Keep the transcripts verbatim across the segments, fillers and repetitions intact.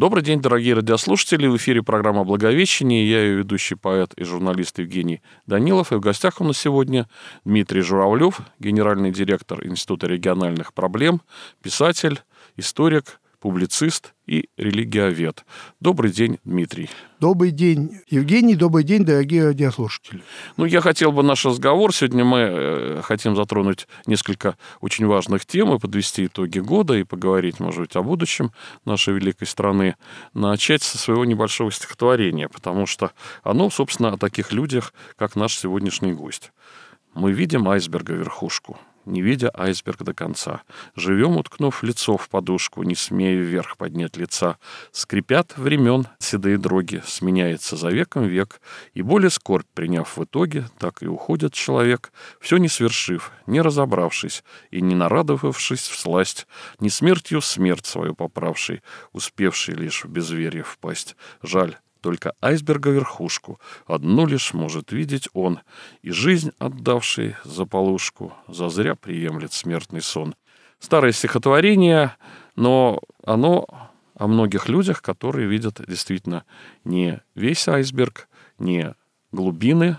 Добрый день, дорогие радиослушатели. В эфире программа «Благовещение». Я ее ведущий поэт и журналист Евгений Данилов. И в гостях у нас сегодня Дмитрий Журавлев, генеральный директор Института региональных проблем, писатель, историк, публицист и религиовед. Добрый день, Дмитрий. Добрый день, Евгений. Добрый день, дорогие радиослушатели. Ну, я хотел бы наш разговор. Сегодня мы э, хотим затронуть несколько очень важных тем и подвести итоги года и поговорить, может быть, о будущем нашей великой страны. Начать со своего небольшого стихотворения, потому что оно, собственно, о таких людях, как наш сегодняшний гость. Мы видим айсберга верхушку, не видя айсберг до конца. Живем, уткнув лицо в подушку, не смея вверх поднять лица. Скрипят времен седые дроги, сменяется за веком век, и более скорбь приняв в итоге, так и уходит человек, все не свершив, не разобравшись и не нарадовавшись всласть, не смертью смерть свою поправший, успевший лишь в безверие впасть. Жаль, только айсберга верхушку одну лишь может видеть он, и жизнь, отдавший за полушку, зазря приемлет смертный сон. Старое стихотворение, но оно о многих людях, которые видят действительно не весь айсберг, не глубины,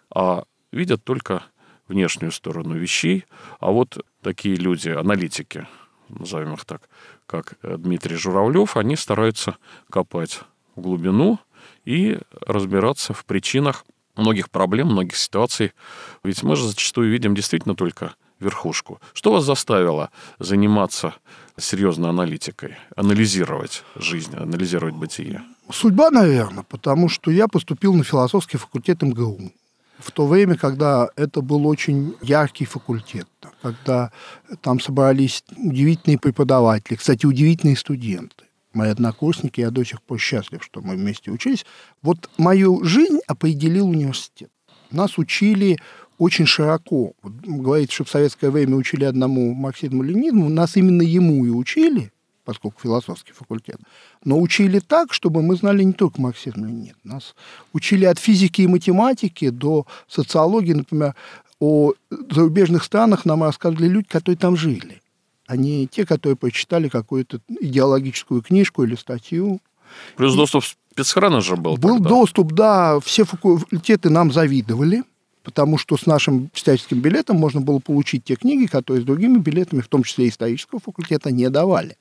а видят только внешнюю сторону вещей. А вот такие люди, аналитики, назовем их так, как Дмитрий Журавлев, они стараются копать в глубину и разбираться в причинах многих проблем, многих ситуаций. Ведь мы же зачастую видим действительно только верхушку. Что вас заставило заниматься серьезной аналитикой, анализировать жизнь, анализировать бытие? Судьба, наверное, потому что я поступил на философский факультет эм гэ у. В то время, когда это был очень яркий факультет, когда там собрались удивительные преподаватели, кстати, удивительные студенты. Мои однокурсники, я до сих пор счастлив, что мы вместе учились. Вот мою жизнь определил университет. Нас учили очень широко. Вот, говорится, что в советское время учили одному марксизму-ленинизму, нас именно ему и учили, поскольку философский факультет, но учили так, чтобы мы знали не только марксизм-ленинизм. Нас учили от физики и математики до социологии. Например, о зарубежных странах нам рассказывали люди, которые там жили, а не те, которые прочитали какую-то идеологическую книжку или статью. Плюс и доступ в спецхраны же был. Был тогда. доступ, да. Все факультеты нам завидовали, потому что с нашим читательским билетом можно было получить те книги, которые с другими билетами, в том числе исторического факультета, не давали.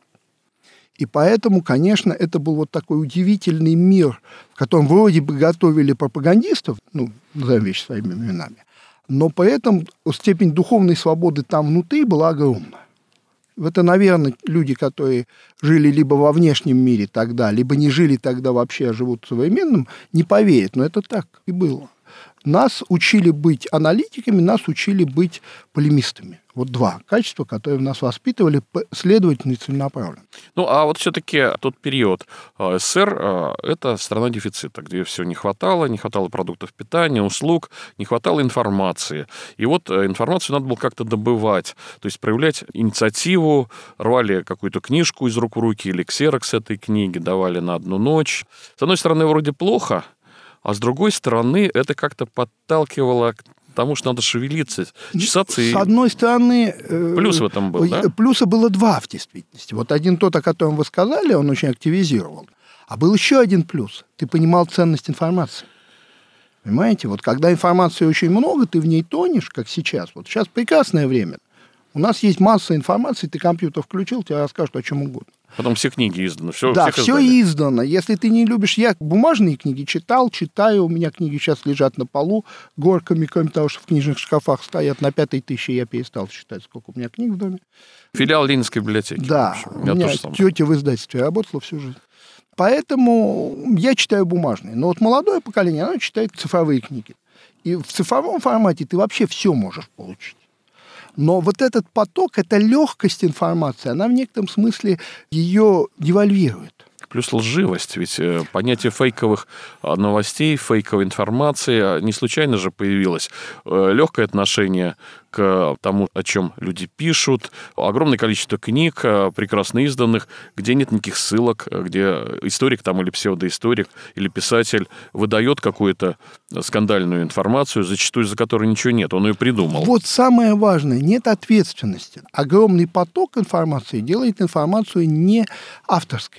И поэтому, конечно, это был вот такой удивительный мир, в котором вроде бы готовили пропагандистов, ну, назовем вещи своими именами, но при этом степень духовной свободы там внутри была огромна. Это, наверное, люди, которые жили либо во внешнем мире тогда, либо не жили тогда вообще, а живут в современном, не поверят, но это так и было. Нас учили быть аналитиками, нас учили быть полемистами. Вот два качества, которые в нас воспитывали последовательно и целенаправленно. Ну, а вот все-таки тот период СССР – это страна дефицита, где все не хватало, не хватало продуктов питания, услуг, не хватало информации. И вот информацию надо было как-то добывать, то есть проявлять инициативу, рвали какую-то книжку из рук в руки или ксерокс этой книги, давали на одну ночь. С одной стороны, вроде плохо, а с другой стороны, это как-то подталкивало к тому, что надо шевелиться, чесаться. С одной стороны... Плюс в этом был, да? Плюса было два в действительности. Вот один тот, о котором вы сказали, он очень активизировал. А был еще один плюс. Ты понимал ценность информации. Понимаете? Вот когда информации очень много, ты в ней тонешь, как сейчас. Вот сейчас прекрасное время. У нас есть масса информации, ты компьютер включил, тебе расскажут о чем угодно. Потом все книги изданы. Все, да, все издано. Если ты не любишь... Я бумажные книги читал, читаю. У меня книги сейчас лежат на полу горками, кроме того, что в книжных шкафах стоят. На пятой тысяче я перестал считать, сколько у меня книг в доме. Филиал Ленинской библиотеки. Да. У меня тетя в издательстве работала всю жизнь. Поэтому я читаю бумажные. Но вот молодое поколение, оно читает цифровые книги. И в цифровом формате ты вообще все можешь получить. Но вот этот поток, эта легкость информации, она в некотором смысле ее девальвирует. Плюс лживость. Ведь понятие фейковых новостей, фейковой информации не случайно же появилось. Легкое отношение к тому, о чем люди пишут. Огромное количество книг, прекрасно изданных, где нет никаких ссылок, где историк там или псевдоисторик, или писатель выдает какую-то скандальную информацию, зачастую за которой ничего нет. Он ее придумал. Вот самое важное. Нет ответственности. Огромный поток информации делает информацию не авторской.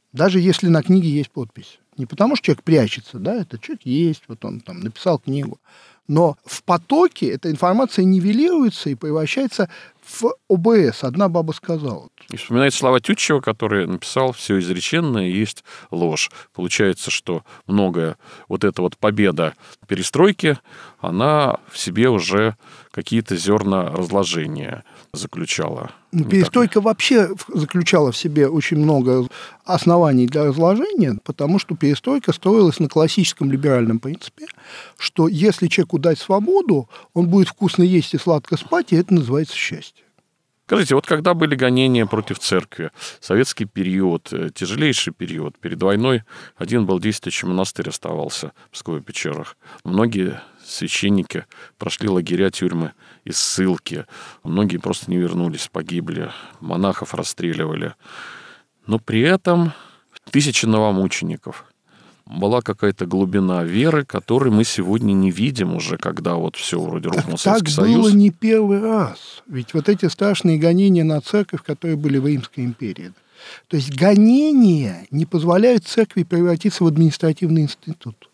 Даже если на книге есть подпись. Не потому, что человек прячется, да, это человек есть, вот он там написал книгу. Но в потоке эта информация нивелируется и превращается в ОБС. Одна баба сказала. И вспоминается слова Тютчева, который написал: «Все изреченное есть ложь». Получается, что многое, вот эта вот победа перестройки, она в себе уже какие-то зерна разложения заключала. Ну, перестройка вообще заключала в себе очень много оснований для разложения, потому что перестройка строилась на классическом либеральном принципе, что если человеку дать свободу, он будет вкусно есть и сладко спать, и это называется счастье. Скажите, вот когда были гонения против церкви, советский период, тяжелейший период, перед войной один был действующий монастырь оставался в Псково-Печерах. Многие священники прошли лагеря, тюрьмы и ссылки. Многие просто не вернулись, погибли. Монахов расстреливали. Но при этом тысячи новомучеников. Была какая-то глубина веры, которой мы сегодня не видим уже, когда вот все вроде рухнул Советский Союз. Так было не первый раз. Ведь вот эти страшные гонения на церковь, которые были в Римской империи. То есть гонения не позволяют церкви превратиться в административный институт.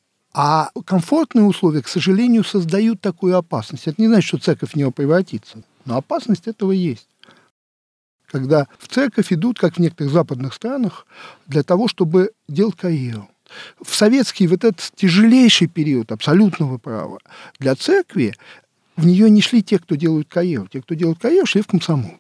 А комфортные условия, к сожалению, создают такую опасность. Это не значит, что церковь в нее превратится. Но опасность этого есть. Когда в церковь идут, как в некоторых западных странах, для того, чтобы делать карьеру. В советский вот этот тяжелейший период абсолютного права для церкви в нее не шли те, кто делают карьеру. Те, кто делают карьеру, шли в комсомол.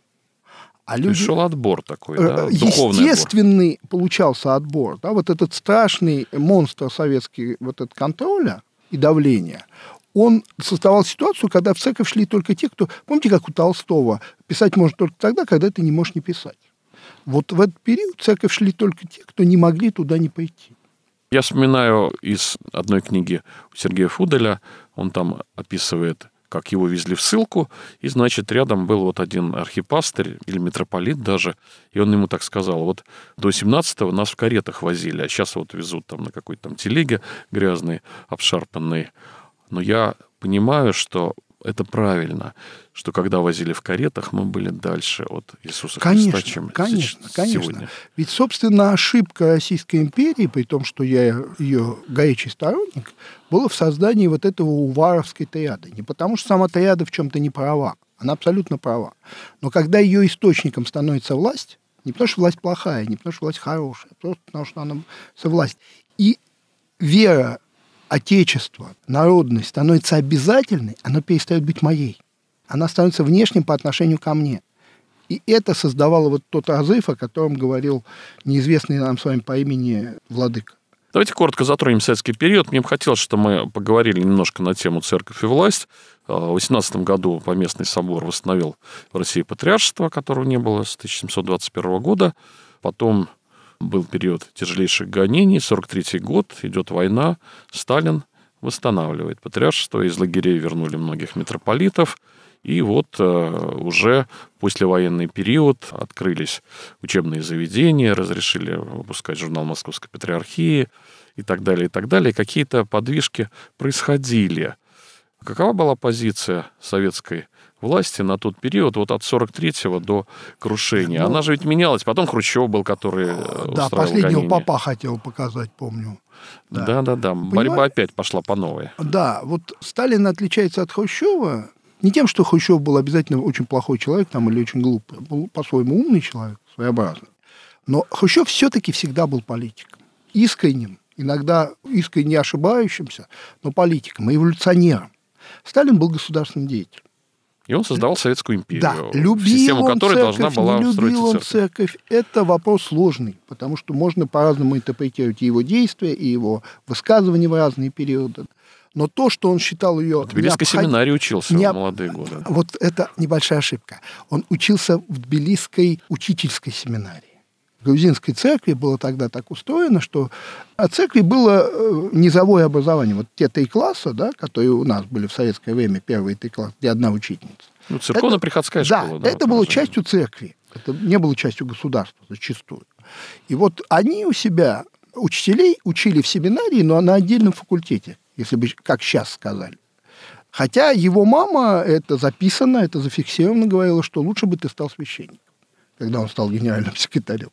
А люди... шел отбор такой, да? Естественный отбор. Получался отбор. Да? Вот этот страшный монстр советский, вот этот контроля и давления, он создавал ситуацию, когда в церковь шли только те, кто... Помните, как у Толстого? Писать можно только тогда, когда ты не можешь не писать. Вот в этот период в церковь шли только те, кто не могли туда не пойти. Я вспоминаю из одной книги Сергея Фуделя, он там описывает, как его везли в ссылку, и, значит, рядом был вот один архипастырь или митрополит даже, и он ему так сказал: вот до семнадцатого нас в каретах возили, а сейчас вот везут там на какой-то там телеге грязной, обшарпанной. Но я понимаю, что это правильно, что когда возили в каретах, мы были дальше от Иисуса конечно, Христа, чем конечно, конечно. сегодня. Ведь, собственно, ошибка Российской империи, при том, что я ее горячий сторонник, была в создании вот этого уваровской триады. Не потому, что сама триада в чем-то не права, она абсолютно права. Но когда ее источником становится власть, не потому, что власть плохая, не потому, что власть хорошая, а просто потому, что она власть. И вера, отечество, народность становится обязательной, она перестает быть моей. Она становится внешним по отношению ко мне. И это создавало вот тот разрыв, о котором говорил неизвестный нам с вами по имени владыка. Давайте коротко затронем советский период. Мне бы хотелось, чтобы мы поговорили немножко на тему «Церковь и власть». В восемнадцатом году Поместный собор восстановил в России патриаршество, которого не было с тысяча семьсот двадцать первого года. Потом был период тяжелейших гонений, сорок третий год, идет война, Сталин восстанавливает патриаршество, из лагерей вернули многих митрополитов, и вот э, уже послевоенный период открылись учебные заведения, разрешили выпускать журнал Московской Патриархии и так далее, и так далее. Какие-то подвижки происходили. Какова была позиция советской власти на тот период, вот от сорок третьего до крушения? Ну, она же ведь менялась. Потом Хрущев был, который да, последнего гонения. Папа хотел показать, помню. Да-да-да, борьба опять пошла по новой. Да, вот Сталин отличается от Хрущева не тем, что Хрущев был обязательно очень плохой человек там, или очень глупый. Был по-своему умный человек, своеобразный. Но Хрущев все-таки всегда был политиком. Искренним, иногда искренне ошибающимся, но политиком, эволюционером. Сталин был государственным деятелем. И он создавал Советскую империю, да, любил систему он которой церковь, должна была не строиться любил он церковь. церковь. Это вопрос сложный, потому что можно по-разному интерпретировать и его действия, и его высказывания в разные периоды. Но то, что он считал ее... В Тбилисской необход... семинарии учился Необ... в молодые годы. Вот это небольшая ошибка. Он учился в Тбилисской учительской семинарии. В грузинской церкви было тогда так устроено, что от церкви было низовое образование. Вот те три класса, да, которые у нас были в советское время, первые три класса, где одна учительница. Ну, церковно-приходская школа. Да, это было частью церкви. Это не было частью государства зачастую. И вот они у себя, учителей, учили в семинарии, но на отдельном факультете, если бы, как сейчас сказали. Хотя его мама, это записано, это зафиксировано, говорила, что лучше бы ты стал священником, когда он стал генеральным секретарем.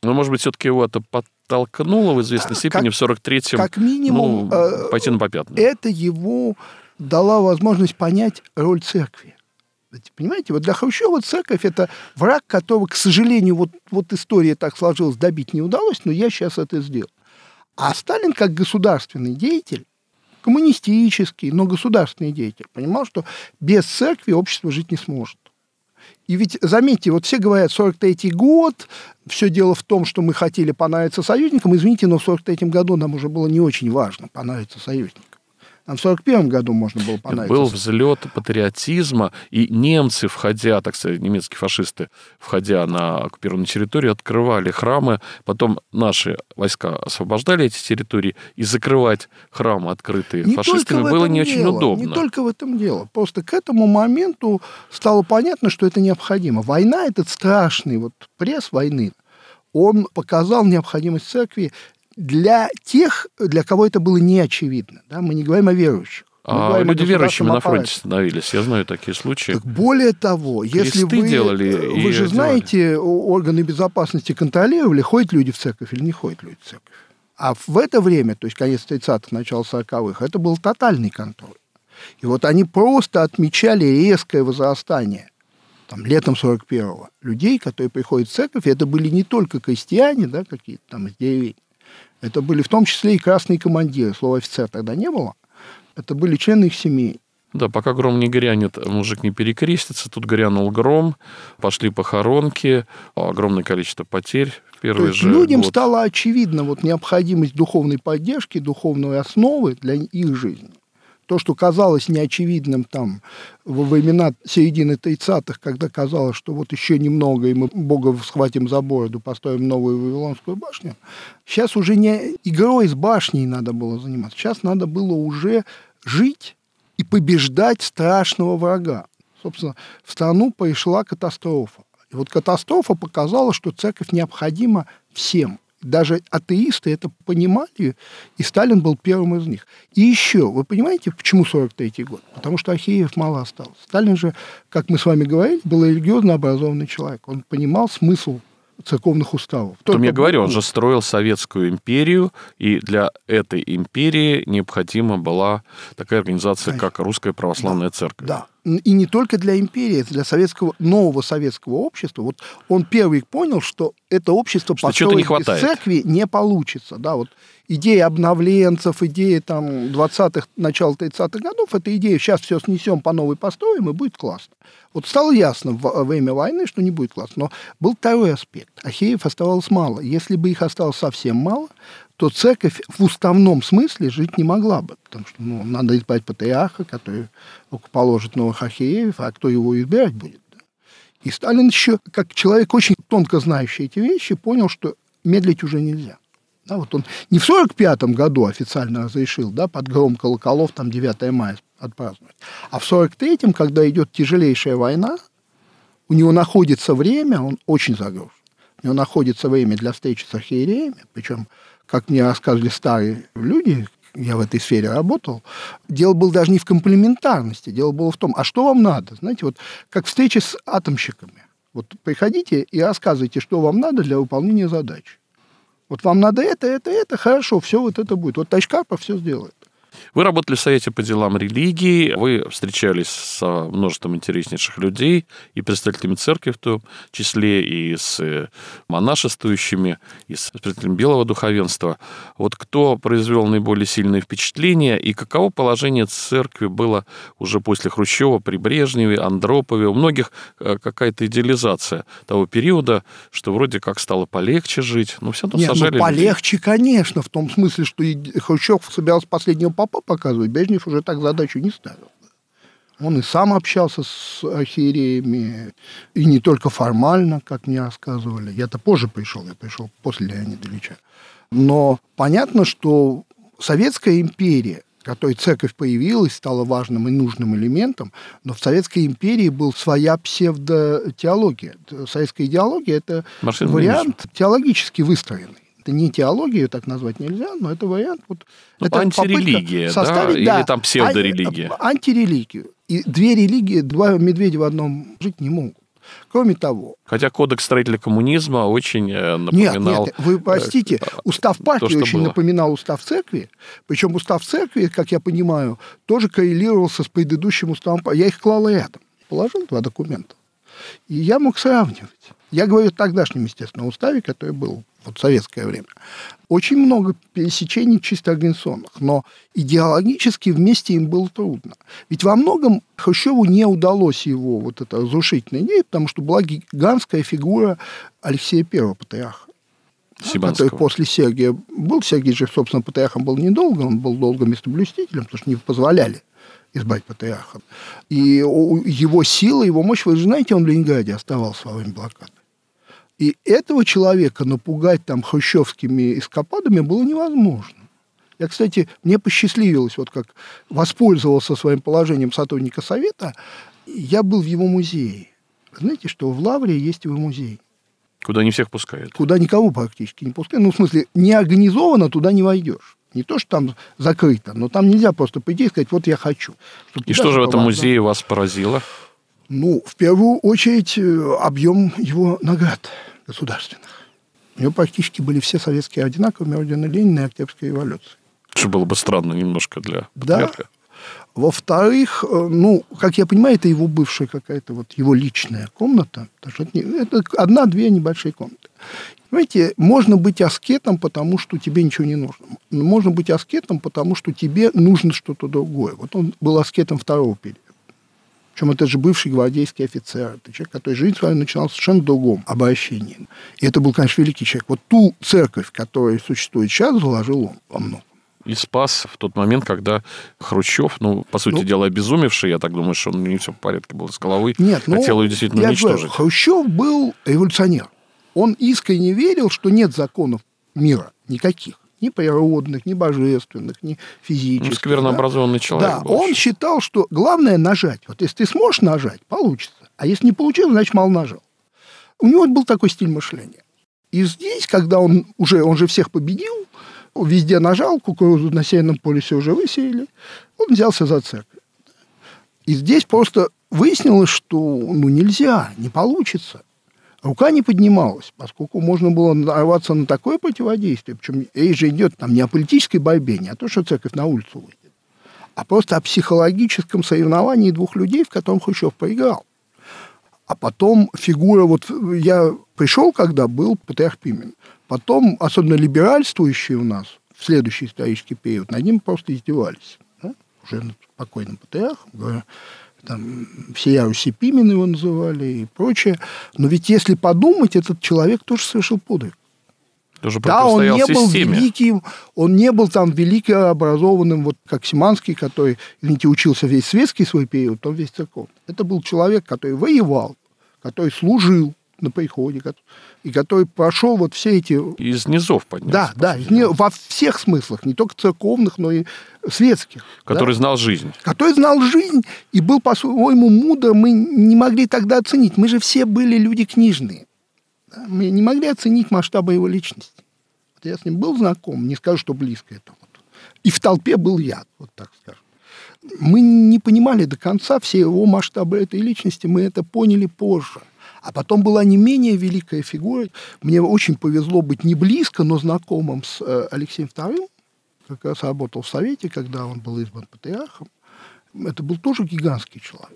Но, может быть, все-таки его это подтолкнуло в известной степени как, в сорок третьем как минимум, ну, пойти на попятную. Это его дала возможность понять роль церкви. Понимаете, вот для Хрущева церковь – это враг, которого, к сожалению, вот, вот история так сложилась, добить не удалось, но я сейчас это сделал. А Сталин, как государственный деятель, коммунистический, но государственный деятель, понимал, что без церкви общество жить не сможет. И ведь, заметьте, вот все говорят, сорок третий год, все дело в том, что мы хотели понравиться союзникам. Извините, но в сорок третьем году нам уже было не очень важно понравиться союзникам. Нам в сорок первом году можно было понравиться. Был взлет патриотизма, и немцы, входя, так сказать, немецкие фашисты, входя на оккупированную территорию, открывали храмы. Потом наши войска освобождали эти территории, и закрывать храмы, открытые не фашистами, было не очень дело, удобно. Не только в этом дело. Просто к этому моменту стало понятно, что это необходимо. Война, этот страшный вот пресс войны, он показал необходимость церкви для тех, для кого это было не очевидно. Да? Мы не говорим о верующих. А люди верующими на фронте становились. Я знаю такие случаи. Так более того, если вы... делали Вы же знаете, делали. Органы безопасности контролировали, ходят люди в церковь или не ходят люди в церковь. А в это время, то есть конец тридцатых, начало сороковых, это был тотальный контроль. И вот они просто отмечали резкое возрастание там, летом сорок первого людей, которые приходят в церковь, и это были не только крестьяне, да, какие-то там из деревень, это были в том числе и красные командиры. Слова офицер тогда не было. Это были члены их семей. Да, пока гром не грянет, мужик не перекрестится. Тут грянул гром, пошли похоронки, огромное количество потерь. Первый То есть же людям год. стала очевидна вот необходимость духовной поддержки, духовной основы для их жизни. То, что казалось неочевидным там во времена середины тридцатых, когда казалось, что вот еще немного, и мы Бога схватим за бороду, построим новую Вавилонскую башню, сейчас уже не игрой с башней надо было заниматься. Сейчас надо было уже жить и побеждать страшного врага. Собственно, в страну пришла катастрофа. И вот катастрофа показала, что церковь необходима всем. Даже атеисты это понимали, и Сталин был первым из них. И еще, вы понимаете, почему сорок третий год? Потому что архиереев мало осталось. Сталин же, как мы с вами говорили, был религиозно образованный человек. Он понимал смысл церковных уставов. Том я говорю, он же строил Советскую империю, и для этой империи необходима была такая организация, Конечно. как Русская Православная да, Церковь. Да, и не только для империи, это для советского, нового советского общества. Вот он первый понял, что это общество что построить без церкви не получится. Да, вот идея обновленцев, идея там двадцатых, начала тридцатых годов, это идея, сейчас все снесем, по новой построим, и будет классно. Вот стало ясно во время войны, что не будет классно. Но был второй аспект. Архиереев оставалось мало. Если бы их осталось совсем мало, то церковь в уставном смысле жить не могла бы. Потому что ну, надо избрать патриарха, который положит новых архиереев, а кто его избирать будет. И Сталин еще, как человек, очень тонко знающий эти вещи, понял, что медлить уже нельзя. Да, вот он не в сорок пятом году официально разрешил, да, под гром колоколов там девятое мая отпраздновать, а в сорок третьем, когда идет тяжелейшая война, у него находится время, он очень загружен, у него находится время для встречи с архиереями, причем, как мне рассказывали старые люди, я в этой сфере работал, дело было даже не в комплементарности, дело было в том, а что вам надо? Знаете, вот как встреча с атомщиками. Вот приходите и рассказывайте, что вам надо для выполнения задачи. Вот вам надо это, это, это, хорошо, все вот это будет. Вот Тачкарпов все сделает. Вы работали в Совете по делам религии, вы встречались со множеством интереснейших людей, и представителями церкви в том числе, и с монашествующими, и с представителями белого духовенства. Вот кто произвел наиболее сильное впечатление, и каково положение церкви было уже после Хрущева, при Брежневе, Андропове? У многих какая-то идеализация того периода, что вроде как стало полегче жить, но все равно Нет, сажали ну, полегче, людей. Конечно, в том смысле, что Хрущев собирался последнего папа показывать, Брежнев уже так задачу не ставил. Он и сам общался с архиереями, и не только формально, как мне рассказывали. Я-то позже пришел, я пришел после Леонида Ильича. Но понятно, что Советская империя, в которой церковь появилась, стала важным и нужным элементом, но в Советской империи была своя псевдотеология. Советская идеология – это Марксизм, вариант теологически выстроенный. Это не теология, ее так назвать нельзя, но это вариант. Вот, ну, это антирелигия, составить, да? да? Или там псевдорелигия? А, антирелигию. И две религии, два медведя в одном жить не могут. Кроме того... Хотя кодекс строителя коммунизма очень напоминал... Нет, нет, вы простите, устав партии то, очень было. напоминал устав церкви, причем устав церкви, как я понимаю, тоже коррелировался с предыдущим уставом. Я их клал рядом, положил два документа, и я мог сравнивать. Я говорю о тогдашнем, естественно, уставе, который был вот в советское время. Очень много пересечений чисто организационных, но идеологически вместе им было трудно. Ведь во многом Хрущеву не удалось его вот это разрушительная идея, потому что была гигантская фигура Алексея Первого, патриарха. Сибанского. Который после Сергия был. Сергий же, собственно, патриархом был недолго, он был долго местоблюстителем, потому что не позволяли избрать патриарха. И его сила, его мощь, вы же знаете, он в Ленинграде оставался во время блокады. И этого человека напугать там хрущевскими эскападами было невозможно. Я, кстати, мне посчастливилось, вот как воспользовался своим положением сотрудника Совета, я был в его музее. Знаете, что в Лавре есть его музей. Куда не всех пускают. Куда никого практически не пускают. Ну, в смысле, не организованно туда не войдешь. Не то, что там закрыто, но там нельзя просто прийти и сказать, вот я хочу. И что же в этом музее вас поразило? Ну, в первую очередь, объем его наград государственных. У него практически были все советские ордена, кроме ордена Ленина и Октябрьской революции. Что было бы странно немножко для патриарха. Да. Во-вторых, ну, как я понимаю, это его бывшая какая-то вот его личная комната. Это, это одна-две небольшие комнаты. Понимаете, можно быть аскетом, потому что тебе ничего не нужно. Можно быть аскетом, потому что тебе нужно что-то другое. Вот он был аскетом второго периода. Причем это же бывший гвардейский офицер. Это человек, который жизнь свою начинал в совершенно другом обращении. И это был, конечно, великий человек. Вот ту церковь, которая существует сейчас, заложил он во многом. И спас в тот момент, когда Хрущев, ну, по сути ну, дела, обезумевший, я так думаю, что он не все в порядке был с головой, нет, ну, хотел ее действительно я уничтожить. Говорю, Хрущев был революционер. Он искренне верил, что нет законов мира никаких. Ни природных, ни божественных, ни физических. Ну, сквернообразованный да? человек Да, был. Он считал, что главное нажать. Вот если ты сможешь нажать, получится. А если не получилось, значит, мало нажал. У него был такой стиль мышления. И здесь, когда он уже, он же всех победил, везде нажал, кукурузу на сеянном полюсе уже высеяли, он взялся за церковь. И здесь просто выяснилось, что ну, нельзя, не получится. Рука не поднималась, поскольку можно было нарваться на такое противодействие. Причем речь же идет там не о политической борьбе, не о том, что церковь на улицу выйдет, а просто о психологическом соревновании двух людей, в котором Хрущев проиграл. А потом фигура, вот я пришел, когда был патриарх Пимен, потом, особенно либеральствующие у нас в следующий исторический период, над ним просто издевались. Да? Уже над покойным патриархом, говоря, там, всея Руси Пимен его называли и прочее. Но ведь если подумать, этот человек тоже совершил подвиг. Тоже да, он не был системе. великим, он не был там велико образованным, вот как Симанский, который, извините, учился весь светский свой период, он весь церковный. Это был человек, который воевал, который служил на приходе, и который прошел вот все эти... Из низов поднялся. Да, да, из, во всех смыслах, не только церковных, но и светских. Который да? знал жизнь. Который знал жизнь и был по-своему мудр, мы не могли тогда оценить. Мы же все были люди книжные. Да? Мы не могли оценить масштабы его личности. Вот я с ним был знаком, не скажу, что близко это. Вот. И в толпе был я, вот так скажем. Мы не понимали до конца все его масштабы этой личности, мы это поняли позже. А потом была не менее великая фигура. Мне очень повезло быть не близко, но знакомым с Алексеем вторым. Как раз работал в Совете, когда он был избран патриархом. Это был тоже гигантский человек.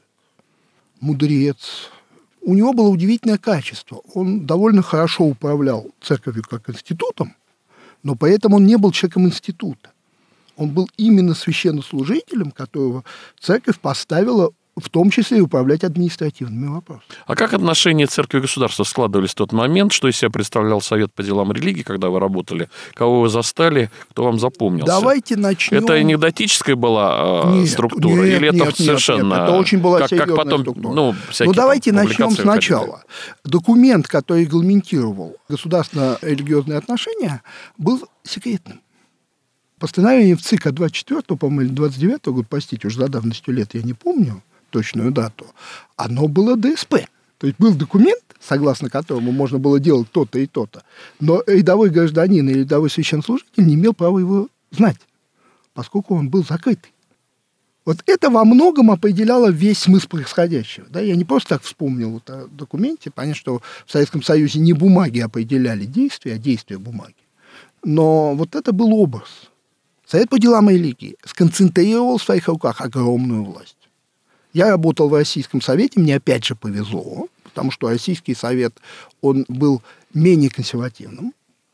Мудрец. У него было удивительное качество. Он довольно хорошо управлял церковью как институтом, но поэтому он не был человеком института. Он был именно священнослужителем, которого церковь поставила в том числе и управлять административными вопросами. А как отношения церкви и государства складывались в тот момент? Что из себя представлял Совет по делам религии, когда вы работали? Кого вы застали? Кто вам запомнился? Давайте начнем... Это анекдотическая была э, нет, структура? Нет, или это нет, совершенно... Нет, это очень была как, серьезная как потом, структура. Ну, ну давайте начнем выходили. сначала. Документ, который регламентировал государственно-религиозные отношения, был секретным. Постановление в ЦИК от двадцать четвёртого, по-моему, или двадцать девятого года, простите, уже за давностью лет я не помню точную дату, оно было ДСП. То есть был документ, согласно которому можно было делать то-то и то-то, но рядовой гражданин или рядовой священнослужитель не имел права его знать, поскольку он был закрытый. Вот это во многом определяло весь смысл происходящего. Да? Я не просто так вспомнил вот о документе. Понятно, что в Советском Союзе не бумаги определяли действия, а действия бумаги. Но вот это был образ. Совет по делам религии сконцентрировал в своих руках огромную власть. Я работал в Российском Совете, мне опять же повезло, потому что Российский Совет, он был менее консервативным,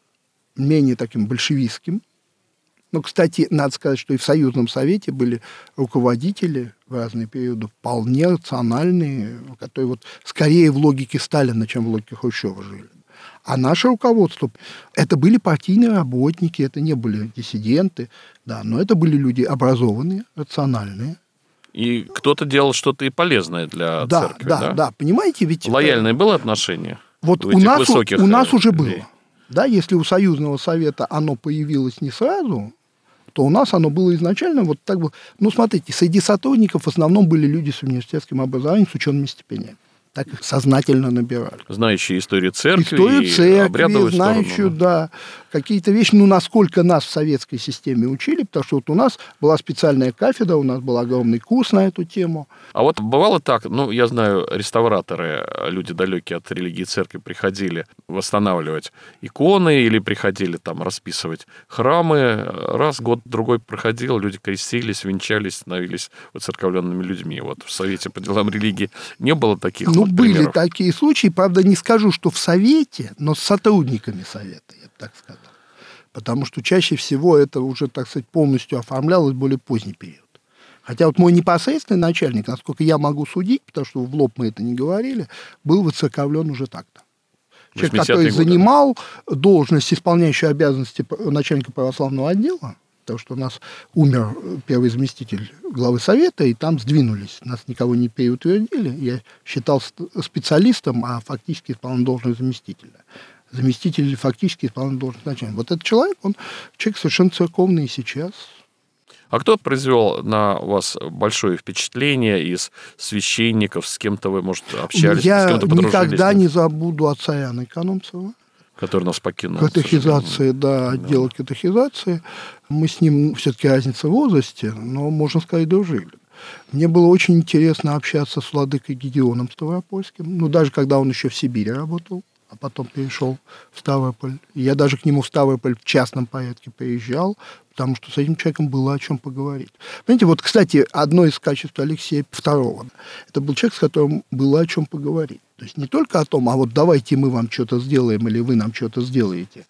менее таким большевистским. Но, кстати, надо сказать, что и в Союзном Совете были руководители в разные периоды вполне рациональные, которые вот скорее в логике Сталина, чем в логике Хрущева жили. А наше руководство, это были партийные работники, это не были диссиденты, да, но это были люди образованные, рациональные. И кто-то делал что-то и полезное для да, церкви, да? Да, да, понимаете, ведь... Лояльное было отношение? Вот у нас, у, у нас уже было. Да, если у Союзного Совета оно появилось не сразу, то у нас оно было изначально вот так бы... Ну, смотрите, среди сотрудников в основном были люди с университетским образованием, с учеными степенями. Так их сознательно набирали. Знающие историю церкви, историю церкви, обрядовую знающую, сторону. Да, какие-то вещи, ну, насколько нас в советской системе учили, потому что вот у нас была специальная кафедра, у нас был огромный курс на эту тему. А вот бывало так, ну, я знаю, реставраторы, люди далекие от религии и церкви, приходили восстанавливать иконы или приходили там расписывать храмы. Раз, год, другой проходил, люди крестились, венчались, становились воцерковленными людьми. Вот в Совете по делам религии не было таких Ну, вот были примеров? такие случаи, правда, не скажу, что в Совете, но с сотрудниками Совета, я бы так сказал. Потому что чаще всего это уже, так сказать, полностью оформлялось в более поздний период. Хотя вот мой непосредственный начальник, насколько я могу судить, потому что в лоб мы это не говорили, был воцерковлен уже так-то. Человек, который годы. занимал должность, исполняющую обязанности начальника православного отдела, потому что у нас умер первый заместитель главы Совета, и там сдвинулись. Нас никого не переутвердили. Я считал специалистом, а фактически исполнял должность заместителя. Заместитель фактически исполнял должность начальника. Вот этот человек, он человек совершенно церковный и сейчас. А кто произвел на вас большое впечатление из священников? С кем-то вы, может, общались? Я с кем-то подружились? никогда не забуду отца Иоанна Экономцева. Который нас покинул. Катехизации, да, отдела да. катехизации. Мы с ним, все-таки разница в возрасте, но, можно сказать, дружили. Мне было очень интересно общаться с владыкой Гедеоном Ставропольским, ну, даже когда он еще в Сибири работал, а потом перешел в Ставрополь. Я даже к нему в Ставрополь в частном порядке приезжал, потому что с этим человеком было о чем поговорить. Понимаете, вот, кстати, одно из качеств Алексея второго. Это был человек, с которым было о чем поговорить. То есть не только о том, а вот давайте мы вам что-то сделаем, или вы нам что-то сделаете,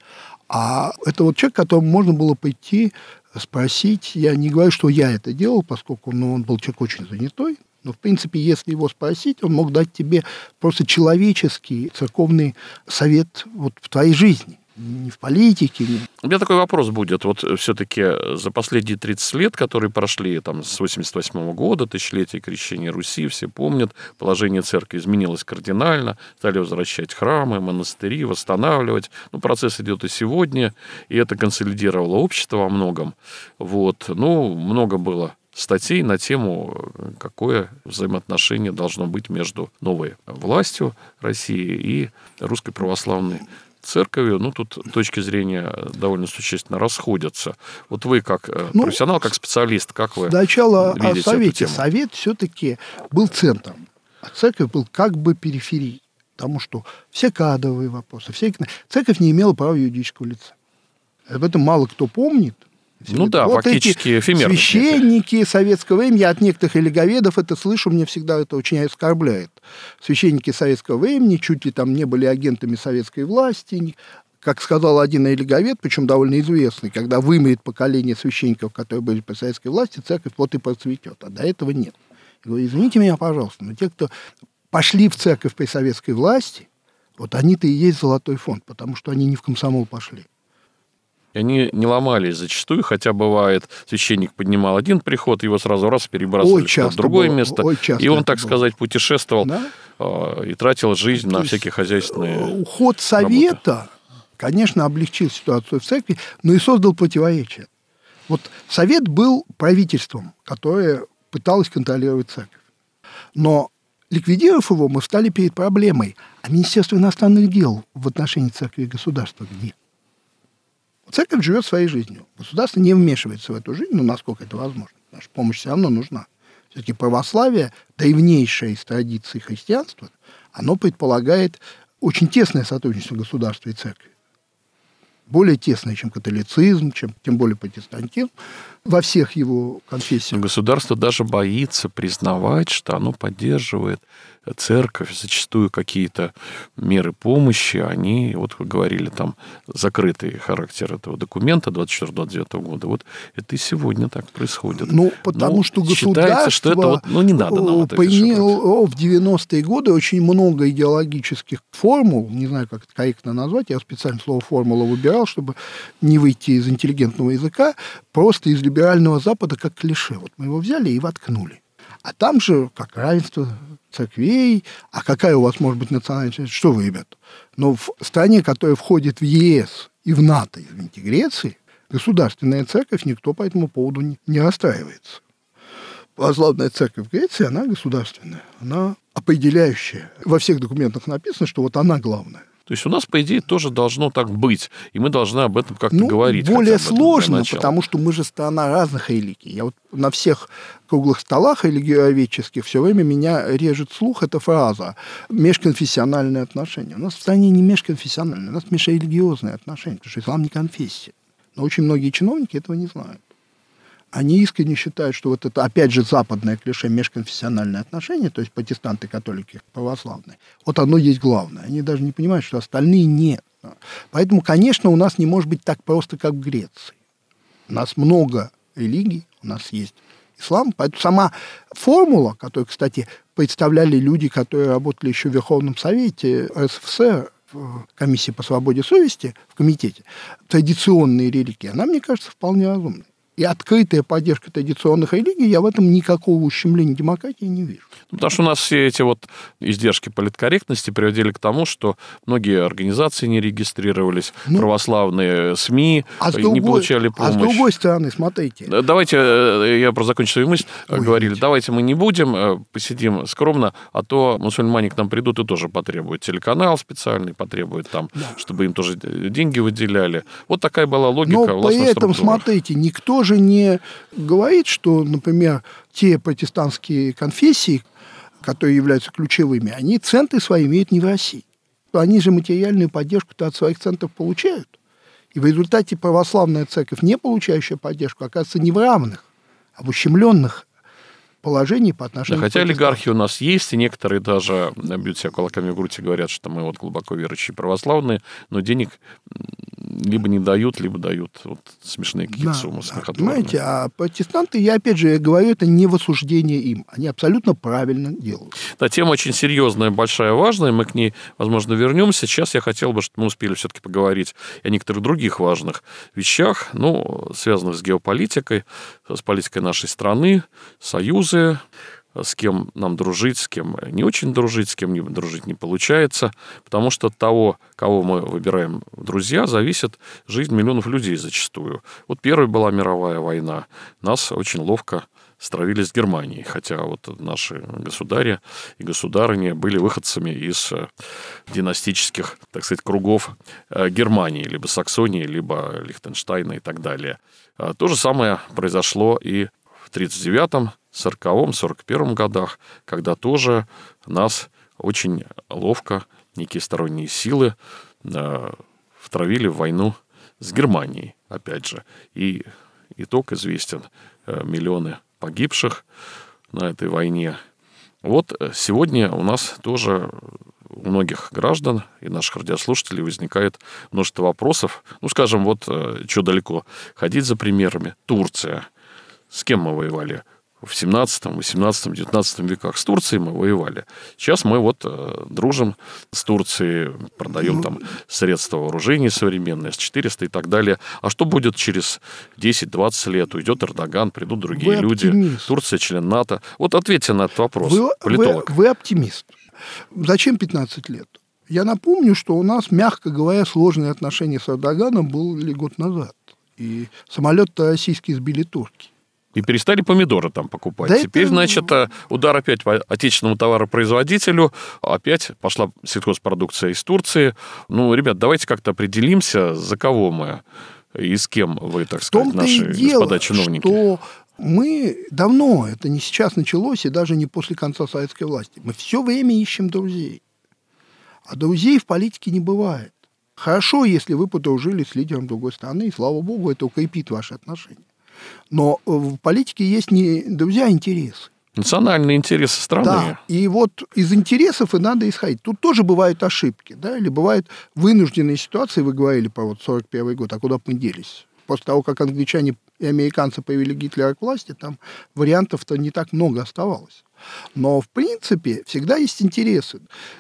а это вот человек, к которому можно было пойти, спросить. Я не говорю, что я это делал, поскольку ну, он был человек очень занятой, но, в принципе, если его спросить, он мог дать тебе просто человеческий церковный совет вот в твоей жизни. Не в политике. Не... У меня такой вопрос будет. Вот все-таки за последние тридцать лет, которые прошли там, с восемьдесят восьмого года, тысячелетие крещения Руси, все помнят, положение церкви изменилось кардинально, стали возвращать храмы, монастыри, восстанавливать. Ну, процесс идет и сегодня, и это консолидировало общество во многом. Вот. Ну, много было статей на тему, какое взаимоотношение должно быть между новой властью России и Русской Православной Церковью. Ну, тут точки зрения довольно существенно расходятся. Вот вы как ну, профессионал, как специалист, как вы сначала видите о Совете. эту тему? Совет все-таки был центром, а Церковь был как бы периферией. Потому что все кадровые вопросы, все... Церковь не имела права юридического лица. Об этом мало кто помнит. Ну да, вот фактически эфемерно. Священники советского времени, я от некоторых религоведов это слышу, мне всегда это очень оскорбляет. Священники советского времени чуть ли там не были агентами советской власти. Как сказал один религовед, причем довольно известный, когда вымрет поколение священников, которые были при советской власти, церковь вот и процветет, а до этого нет. Я говорю, извините меня, пожалуйста, но те, кто пошли в церковь при советской власти, вот они-то и есть золотой фонд, потому что они не в комсомол пошли. И они не ломались зачастую, хотя бывает, священник поднимал один приход, его сразу раз перебрасывали в другое было, место, и он, так было. сказать, путешествовал да? и тратил жизнь То на всякие хозяйственные Уход Совета, работы. конечно, облегчил ситуацию в церкви, но и создал противоречия. Вот Совет был правительством, которое пыталось контролировать церковь. Но ликвидировав его, мы встали перед проблемой. А Министерство иностранных дел в отношении церкви и государства где? Церковь живет своей жизнью. Государство не вмешивается в эту жизнь, ну, насколько это возможно. Наша помощь все равно нужна. Все-таки православие, древнейшее из традиций христианства, оно предполагает очень тесное сотрудничество государства и церкви. Более тесное, чем католицизм, чем, тем более протестантизм, во всех его конфессиях. Государство даже боится признавать, что оно поддерживает церковь, зачастую какие-то меры помощи, они, вот вы говорили, там, закрытый характер этого документа двадцать четвёртого — двадцать девятого года, вот это и сегодня так происходит. Ну, потому Но что считается, государство что это вот, ну, не надо нам это приняло в девяностые годы очень много идеологических формул, не знаю, как это корректно назвать, я специально слово «формула» выбирал, чтобы не выйти из интеллигентного языка, просто из либерального Запада как клише. Вот мы его взяли и воткнули. А там же как равенство церквей, а какая у вас может быть национальность? Что вы, ребята? Но в стране, которая входит в ЕС и в НАТО, извините, Греции, государственная церковь, никто по этому поводу не, не расстраивается. Православная церковь в Греции, она государственная, она определяющая. Во всех документах написано, что вот она главная. То есть у нас, по идее, тоже должно так быть, и мы должны об этом как-то ну, говорить. Более сложно, потому что мы же страна разных религий. Я вот на всех круглых столах религиоведческих все время меня режет слух эта фраза «межконфессиональные отношения». У нас в стране не межконфессиональные, у нас межрелигиозные отношения, потому что ислам не конфессия. Но очень многие чиновники этого не знают. Они искренне считают, что вот это, опять же, западное клише межконфессиональные отношения, то есть протестанты, католики, православные, вот оно есть главное. Они даже не понимают, что остальные нет. Поэтому, конечно, у нас не может быть так просто, как в Греции. У нас много религий, у нас есть ислам. Поэтому сама формула, которую, кстати, представляли люди, которые работали еще в Верховном Совете РСФСР, в комиссии по свободе совести, в комитете, традиционные религии, она, мне кажется, вполне разумная. И открытая поддержка традиционных религий, я в этом никакого ущемления демократии не вижу. Потому что у нас все эти вот издержки политкорректности приводили к тому, что многие организации не регистрировались, ну, православные СМИ а не другой, получали помощь. А с другой стороны, смотрите. Давайте, я просто закончу свою мысль, Ой, говорили, видите. давайте мы не будем, посидим скромно, а то мусульмане к нам придут и тоже потребуют телеканал специальный, потребуют там, да. чтобы им тоже деньги выделяли. Вот такая была логика властной структуры. Но при этом, смотрите, никто же не говорит, что, например, те протестантские конфессии, которые являются ключевыми, они центры свои имеют не в России. Они же материальную поддержку-то от своих центров получают. И в результате православная церковь, не получающая поддержку, оказывается не в равных, а в ущемленных положениях по отношению да, к хотя олигархи у нас есть, и некоторые даже бьют себя кулаками в грудь и говорят, что мы вот глубоко верующие православные, но денег либо не дают, либо дают вот смешные какие-то да, суммы. Да, понимаете, а протестанты, я опять же я говорю, это не в осуждение им. Они абсолютно правильно делают. Да, тема очень серьезная, большая, важная. Мы к ней, возможно, вернемся. Сейчас я хотел бы, чтобы мы успели все-таки поговорить о некоторых других важных вещах, ну, связанных с геополитикой, с политикой нашей страны, союзы, с кем нам дружить, с кем не очень дружить, с кем не дружить не получается, потому что от того, кого мы выбираем в друзья, зависит жизнь миллионов людей зачастую. Вот первая была мировая война. Нас очень ловко стравили с Германией, хотя вот наши государи и государыни были выходцами из династических, так сказать, кругов Германии, либо Саксонии, либо Лихтенштейна и так далее. То же самое произошло и в тридцать девятом, сороковом, сорок первом годах, когда тоже нас очень ловко некие сторонние силы э, втравили в войну с Германией, опять же. И итог известен. Э, миллионы погибших на этой войне. Вот сегодня у нас тоже у многих граждан и наших радиослушателей возникает множество вопросов. Ну, скажем, вот э, что далеко ходить за примерами. Турция. С кем мы воевали? В семнадцатом, восемнадцатом, девятнадцатом веках с Турцией мы воевали. Сейчас мы вот э, дружим с Турцией, продаем там средства вооружения современные, эс четыреста и так далее. А что будет через десять-двадцать лет? Уйдет Эрдоган, придут другие вы люди. Оптимист. Турция член НАТО. Вот ответьте на этот вопрос, вы, политолог. Вы, вы оптимист. Зачем пятнадцать лет? Я напомню, что у нас, мягко говоря, сложные отношения с Эрдоганом были год назад. И самолет-то российский сбили турки. И перестали помидоры там покупать. Да Теперь, это... значит, удар опять по отечественному товаропроизводителю. Опять пошла сельхозпродукция из Турции. Ну, ребят, давайте как-то определимся, за кого мы и с кем вы, так сказать, наши дело, господа чиновники. Что Мы давно, это не сейчас началось, и даже не после конца советской власти. Мы все время ищем друзей. А друзей в политике не бывает. Хорошо, если вы подружились с лидером другой страны, и, слава богу, это укрепит ваши отношения. Но в политике есть не друзья, а интересы. Национальные интересы страны. Да, и вот из интересов и надо исходить. Тут тоже бывают ошибки, да, или бывают вынужденные ситуации, вы говорили про вот сорок первый год, а куда бы мы делись? После того, как англичане и американцы привели Гитлера к власти, там вариантов-то не так много оставалось. Но, в принципе, всегда есть интересы.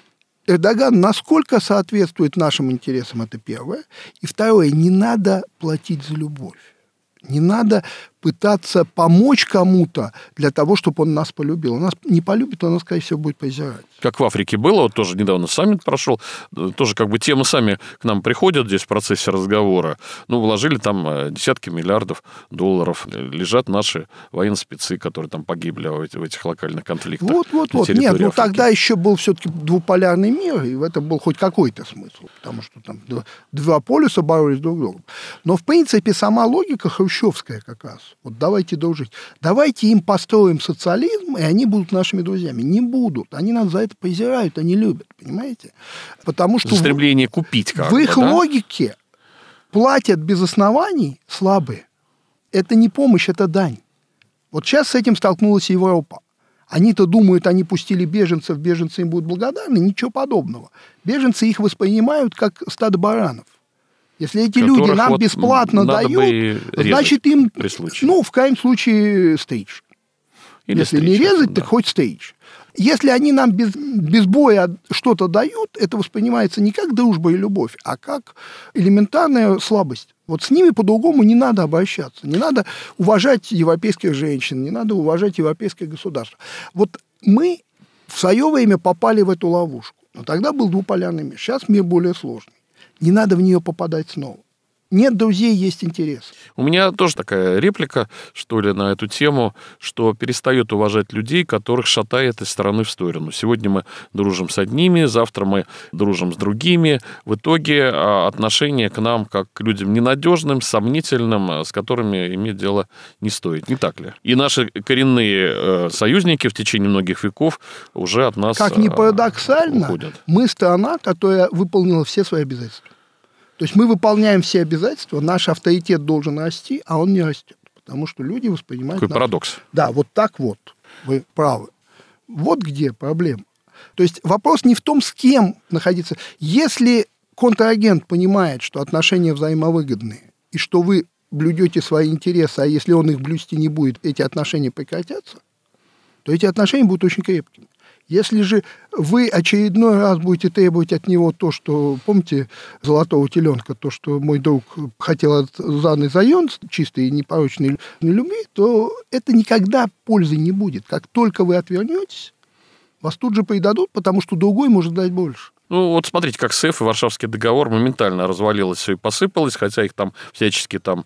Эрдоган насколько соответствует нашим интересам, это первое. И второе, не надо платить за любовь. Не надо пытаться помочь кому-то для того, чтобы он нас полюбил. Он нас не полюбит, он нас, скорее всего, будет презирать. Как в Африке было, вот тоже недавно саммит прошел, тоже как бы темы сами к нам приходят здесь в процессе разговора. Ну, вложили там десятки миллиардов долларов, лежат наши военные спецы, которые там погибли в этих локальных конфликтах. Вот, вот, вот. Нет, ну тогда еще был все-таки двуполярный мир, и в этом был хоть какой-то смысл, потому что там два полюса боролись друг с другом. Но, в принципе, сама логика хрущевская как раз. Вот давайте дружить. Давайте им построим социализм, и они будут нашими друзьями. Не будут. Они нас за это презирают, они любят, понимаете? Потому что стремление купить как в их бы, да? логике платят без оснований слабые. Это не помощь, это дань. Вот сейчас с этим столкнулась Европа. Они-то думают, они пустили беженцев, беженцы им будут благодарны. Ничего подобного. Беженцы их воспринимают как стадо баранов. Если эти люди нам вот бесплатно дают, значит им, ну, в крайнем случае, стричь. Или Если стричь, не резать, да. так хоть стричь. Если они нам без, без боя что-то дают, это воспринимается не как дружба и любовь, а как элементарная слабость. Вот с ними по-другому не надо обращаться. Не надо уважать европейских женщин, не надо уважать европейское государство. Вот мы в свое время попали в эту ловушку. Но тогда был двуполярный мир. Сейчас мир более сложный. Не надо в нее попадать снова. Нет друзей, есть интерес. У меня тоже такая реплика, что ли, на эту тему, что перестает уважать людей, которых шатает из стороны в сторону. Сегодня мы дружим с одними, завтра мы дружим с другими. В итоге отношение к нам как к людям ненадежным, сомнительным, с которыми иметь дело не стоит. Не так ли? И наши коренные союзники в течение многих веков уже от нас Как ни парадоксально, уходят. Мы страна, которая выполнила все свои обязательства. То есть мы выполняем все обязательства, наш авторитет должен расти, а он не растет. Потому что люди воспринимают... Какой нас... парадокс. Да, вот так вот. Вы правы. Вот где проблема. То есть вопрос не в том, с кем находиться. Если контрагент понимает, что отношения взаимовыгодные, и что вы блюдете свои интересы, а если он их блюсти не будет, эти отношения прекратятся, то эти отношения будут очень крепкими. Если же вы очередной раз будете требовать от него то, что, помните, золотого теленка, то, что мой друг хотел от Заны Зайон, чистой и непорочной любви, то это никогда пользы не будет. Как только вы отвернетесь, вас тут же предадут, потому что другой может дать больше. Ну, вот смотрите, как СЭФ и Варшавский договор моментально развалилось все и посыпалось, хотя их там всячески там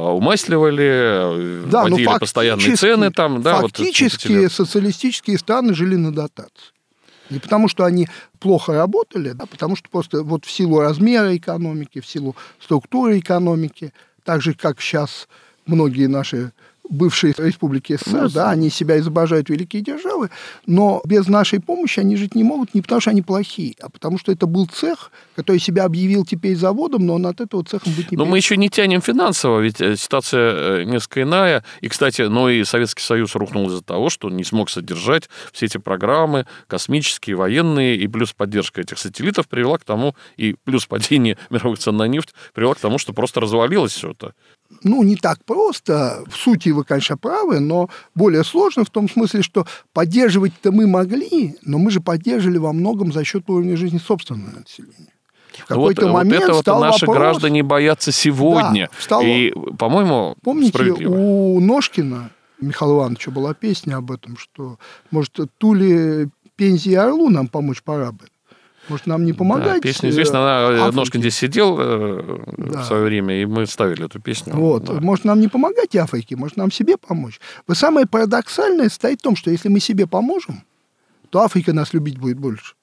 умасливали, да, вводили постоянные цены там. Да, фактически вот, социалистические страны жили на дотации. Не потому, что они плохо работали, а потому что просто вот в силу размера экономики, в силу структуры экономики, так же, как сейчас многие наши бывшие республики СССР, да, они себя изображают великие державы, но без нашей помощи они жить не могут не потому, что они плохие, а потому что это был цех, который себя объявил теперь заводом, но он от этого цехом быть не будет. Но мы еще не тянем финансово, ведь ситуация несколько иная. И, кстати, но и Советский Союз рухнул из-за того, что не смог содержать все эти программы космические, военные, и плюс поддержка этих сателлитов привела к тому, и плюс падение мировых цен на нефть привела к тому, что просто развалилось все это. Ну, не так просто. В сути вы, конечно, правы, но более сложно в том смысле, что поддерживать-то мы могли, но мы же поддерживали во многом за счет уровня жизни собственного населения. В какой-то вот, момент вот это стал вот наши вопрос... граждане боятся сегодня. Да, встал... И, по-моему, помните, справедливо. У Ножкина, Михаила Ивановича, была песня об этом, что, может, Туле, Пензе и Орлу нам помочь пора бы. Может, нам не помогать? Да, песня известна. Она, Ножкин здесь сидел да. в свое время, и мы ставили эту песню. Вот. Да. Может, нам не помогать Африке, может, нам себе помочь. Но самое парадоксальное стоит в том, что если мы себе поможем, то Африка нас любить будет больше.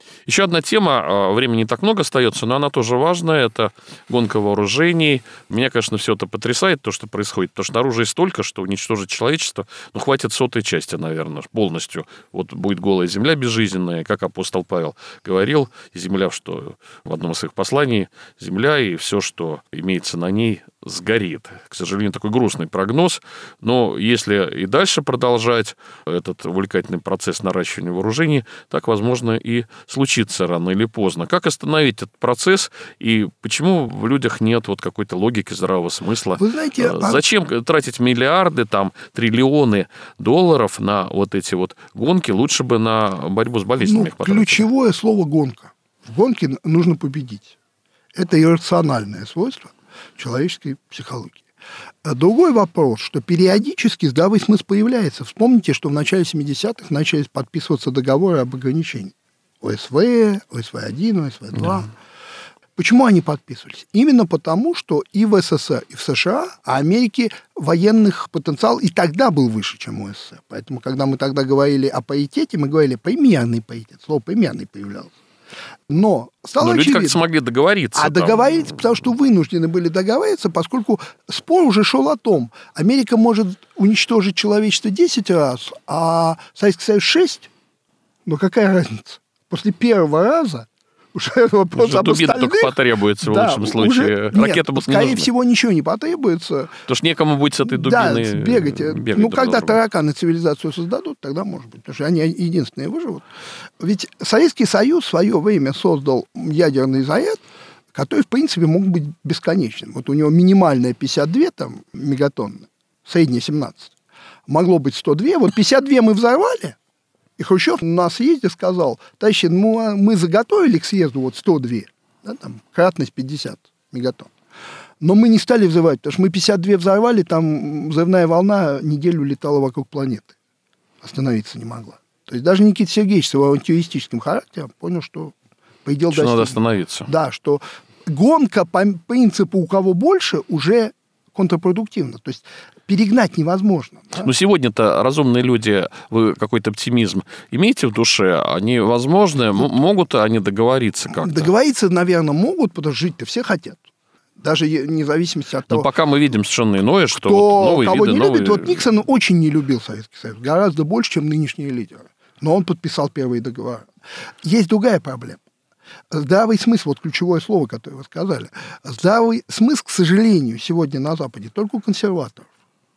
Еще одна тема, времени не так много остается, но она тоже важная, это гонка вооружений. Меня, конечно, все это потрясает, то, что происходит, потому что оружия столько, что уничтожить человечество, ну, хватит сотой части, наверное, полностью. Вот будет голая земля безжизненная, как апостол Павел говорил, земля, что в одном из своих посланий, земля и все, что имеется на ней, сгорит. К сожалению, такой грустный прогноз, но если и дальше продолжать этот увлекательный процесс наращивания вооружений, так, возможно, и случится рано или поздно. Как остановить этот процесс и почему в людях нет вот какой-то логики, здравого смысла? Вы знаете, зачем а... тратить миллиарды, там, триллионы долларов на вот эти вот гонки? Лучше бы на борьбу с болезнями их потратить. Ключевое слово «гонка». В гонке нужно победить. Это иррациональное свойство человеческой психологии. Другой вопрос, что периодически здравый смысл появляется. Вспомните, что в начале семидесятых начали подписываться договоры об ограничении. ОСВ, ОСВ один, ОСВ два. Да. Почему они подписывались? Именно потому, что и в СССР, и в США, а Америке военных потенциал и тогда был выше, чем у СССР. Поэтому, когда мы тогда говорили о паритете, мы говорили «примерный паритет». Слово «примерный» появлялось. Но стало Но люди очевидно. Как-то смогли договориться. А там. договориться, потому что вынуждены были договориться, поскольку спор уже шел о том, Америка может уничтожить человечество десять раз, а Советский Союз шесть. Но какая разница? После первого раза уже вопрос уже об остальных... только потребуется в да, лучшем случае. Уже... Ракета Нет, будет скорее не всего, ничего не потребуется. Потому что некому будет с этой дубиной да, бегать. бегать. Ну, когда тараканы цивилизацию создадут, тогда может быть. Потому что они единственные выживут. Ведь Советский Союз в свое время создал ядерный заряд, который, в принципе, мог быть бесконечным. Вот у него минимальная пятьдесят две там, мегатонны, средняя семнадцать. Могло быть сто два. Вот пятьдесят два мы взорвали, и Хрущев на съезде сказал: товарищи, мы, мы заготовили к съезду вот сто два, да, там, кратность пятьдесят мегатонн. Но мы не стали взрывать, потому что мы пятьдесят два взорвали, там взрывная волна неделю летала вокруг планеты. Остановиться не могла. То есть даже Никита Сергеевич с его авантюристическим характером понял, что предел достигнут. Что надо остановиться. Да, что гонка по принципу «у кого больше» уже контрпродуктивна. То есть перегнать невозможно. Да? Но сегодня-то разумные люди, вы какой-то оптимизм имеете в душе? Они возможны? М- могут они договориться как-то? Договориться, наверное, могут, потому что жить-то все хотят. Даже вне зависимости от того... Но пока мы видим совершенно иное, что кто, вот новые кого виды, не новые... любит. Вот Никсон очень не любил Советский Союз. Гораздо больше, чем нынешние лидеры. Но он подписал первые договоры. Есть другая проблема. Здравый смысл, вот ключевое слово, которое вы сказали. Здравый смысл, к сожалению, сегодня на Западе только у консерваторов.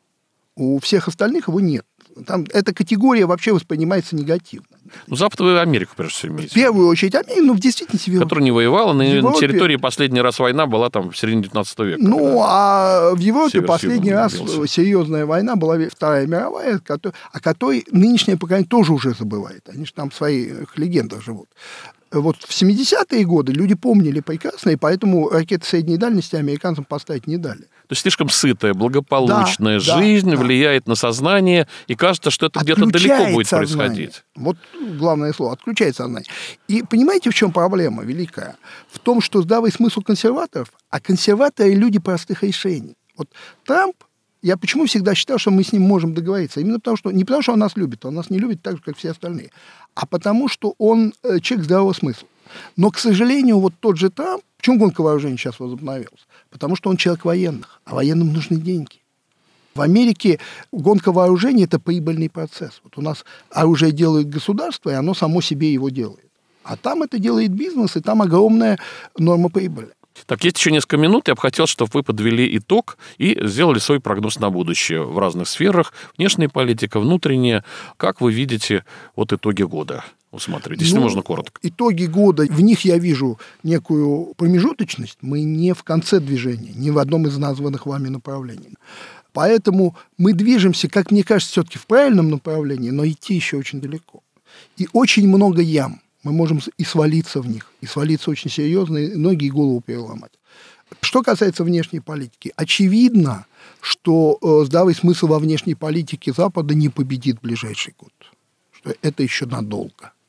У всех остальных его нет. Там эта категория вообще воспринимается негативно. Ну, Запад и Америку, прежде всего, имеете. В первую очередь Америку, но в действительности... В Которая не воевала, на, Европе... на территории последний раз война была там в середине девятнадцатого века. Ну, а в Европе Север последний раз бился. серьезная война была Вторая мировая, о которой нынешнее поколение тоже уже забывает. Они же там в своих легендах живут. Вот в семидесятые годы люди помнили прекрасно, и поэтому ракеты средней дальности американцам поставить не дали. То есть слишком сытая, благополучная да, жизнь да, влияет да. на сознание, и кажется, что это где-то далеко будет сознание. происходить. Вот главное слово, отключает сознание. И понимаете, в чем проблема великая? В том, что здравый смысл консерваторов, а консерваторы – люди простых решений. Вот Трамп, я почему всегда считал, что мы с ним можем договориться? Именно потому, что не потому, что он нас любит, он нас не любит так же, как все остальные, а потому, что он человек здравого смысла. Но, к сожалению, вот тот же Трамп, почему гонка вооружений сейчас возобновилась? Потому что он человек военных, а военным нужны деньги. В Америке гонка вооружений – это прибыльный процесс. Вот у нас оружие делает государство, и оно само себе его делает. А там это делает бизнес, и там огромная норма прибыли. Так, есть еще несколько минут. Я бы хотел, чтобы вы подвели итог и сделали свой прогноз на будущее в разных сферах. Внешняя политика, внутренняя. Как вы видите вот итоги года? Усматривайте, если ну, можно коротко. Итоги года, в них я вижу некую промежуточность. Мы не в конце движения, не в одном из названных вами направлений. Поэтому мы движемся, как мне кажется, все-таки в правильном направлении, но идти еще очень далеко. И очень много ям. Мы можем и свалиться в них, и свалиться очень серьезно, и ноги и голову переломать. Что касается внешней политики, очевидно, что э, здравый смысл во внешней политике Запада не победит в ближайший год. Что это еще надолго.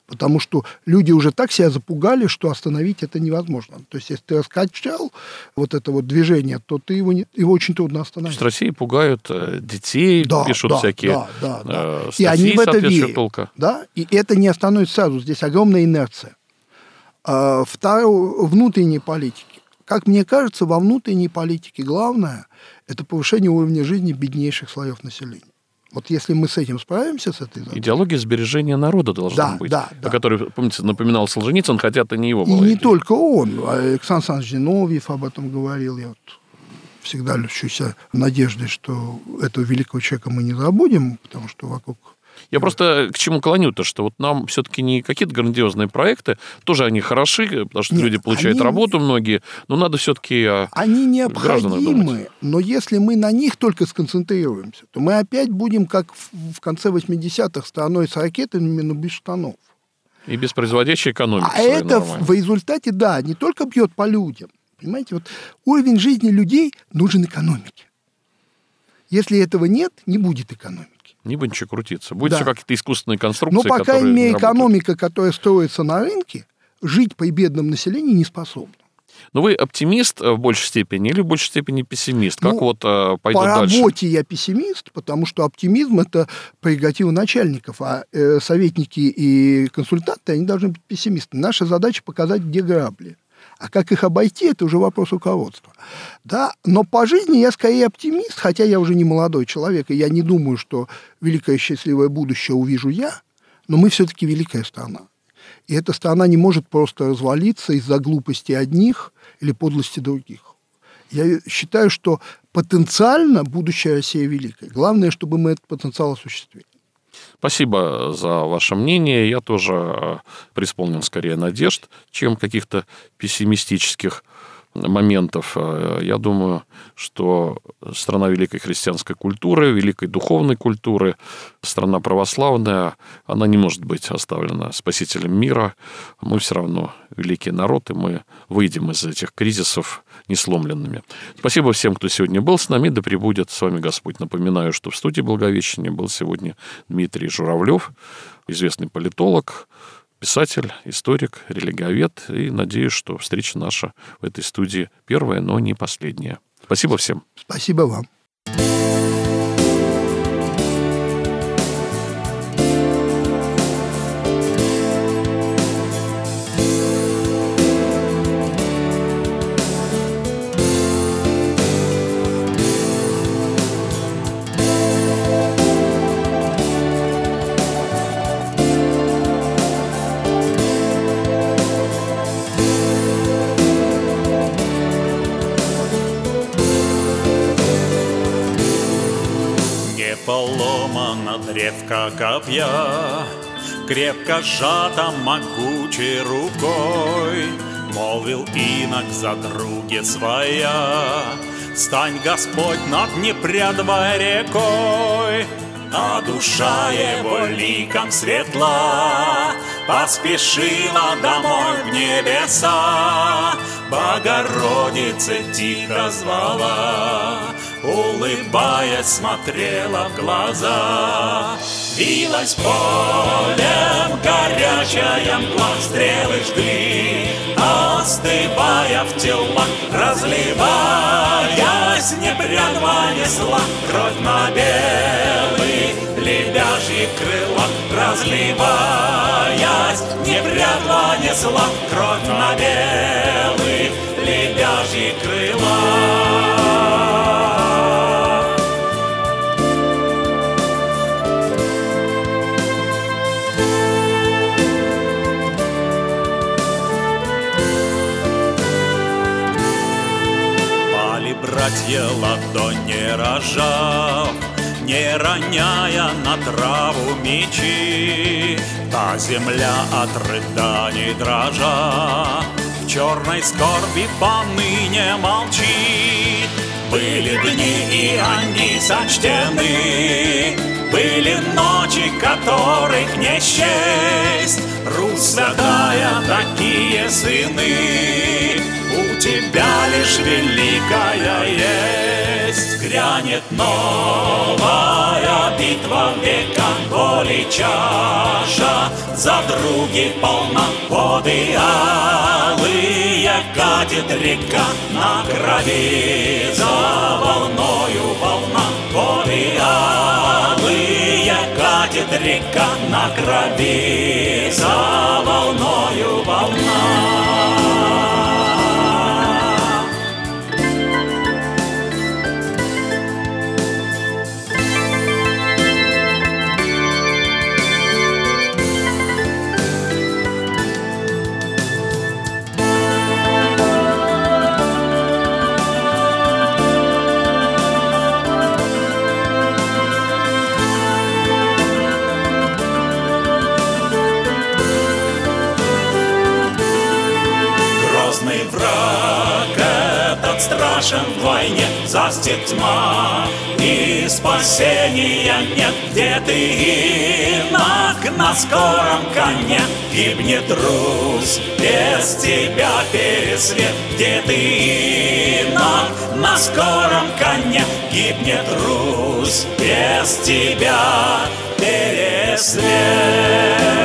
Потому что люди уже так себя запугали, что остановить это невозможно. То есть, если ты раскачал вот это вот движение, то ты его, не, его очень трудно остановить. То есть России пугают детей, да, пишут да, всякие да, да, да. Э, статьи, и они в это верят. Толка. Да? И это не остановится сразу. Здесь огромная инерция. А, второе, внутренней политики. Как мне кажется, во внутренней политике главное – это повышение уровня жизни беднейших слоев населения. Вот если мы с этим справимся, с этой задачей... Идеология сбережения народа должна да, быть, да, о да. которой, помните, напоминал Солженицын, хотя это не его И была не идея. только он. Александр Александрович Зиновьев об этом говорил. Я вот всегда льщусь надеждой, что этого великого человека мы не забудем, потому что вокруг... Я просто к чему клоню-то, что вот нам все-таки не какие-то грандиозные проекты, тоже они хороши, потому что Нет, люди получают они... работу многие, но надо все-таки о Они гражданах думать. необходимы, но если мы на них только сконцентрируемся, то мы опять будем, как в конце восьмидесятых, страной с ракетами, но без штанов. И без производящей экономики. А это в, в результате, да, не только бьет по людям. Понимаете, вот уровень жизни людей нужен экономике. Если этого нет, не будет экономики. Не будет ничего крутиться. Будет Да. все какие-то искусственные конструкции, Но, по крайней которые мере, работают. экономика, которая строится на рынке, жить при бедном населении не способна. Но вы оптимист в большей степени или в большей степени пессимист? Как Ну, вот э, пойдет По дальше? работе я пессимист, потому что оптимизм – это прерогатива начальников, а э, советники и консультанты, они должны быть пессимистами. Наша задача – показать, где грабли. А как их обойти, это уже вопрос руководства. Да? Но по жизни я скорее оптимист, хотя я уже не молодой человек, и я не думаю, что великое счастливое будущее увижу я, но мы все-таки великая страна. И эта страна не может просто развалиться из-за глупости одних или подлости других. Я считаю, что потенциально будущее России великое. Главное, чтобы мы этот потенциал осуществили. Спасибо за ваше мнение. Я тоже преисполнен скорее надежд, чем каких-то пессимистических моментов. Я думаю, что страна великой христианской культуры, великой духовной культуры, страна православная, она не может быть оставлена спасителем мира. Мы все равно великий народ, и мы выйдем из этих кризисов несломленными. Спасибо всем, кто сегодня был с нами. Да пребудет с вами Господь. Напоминаю, что в студии Благовещения был сегодня Дмитрий Журавлев, известный политолог, писатель, историк, религиовед. И надеюсь, что встреча наша в этой студии первая, но не последняя. Спасибо всем. Спасибо вам. Поломана древка копья, крепко сжата могучей рукой, молвил инок за друге своя: стань, Господь, над непрядвой рекой. А душа его ликом светла поспешила домой в небеса, Богородице тихо звала, улыбаясь, смотрела в глаза. Вилась полем горячая мгла, стрелы жгли, остывая в телах, разливаясь, непрядва несла кровь на белый лебяжьи крыла, разливаясь, непрядва несла кровь на белый лебяжьи крыла. Братья ладонь не рожав, не роняя на траву мечи, та земля от рыданий дрожа в черной скорби поныне молчит. Были дни, и они сочтены, были ночи, которых не счесть. Русь святая, такие сыны, у тебя лишь великая есть. грянет новая битва века, боли чаша за други полна, воды алые катит река, на крови за волною волна, воды алые катит река, на крови за волною волна. Грозный враг этот страшен вдвойне, застит тьма и спасения нет. Где ты, инок, на скором коне? Гибнет Русь, без тебя пересвет. Где ты, инок, на скором коне? Гибнет Русь, без тебя пересвет.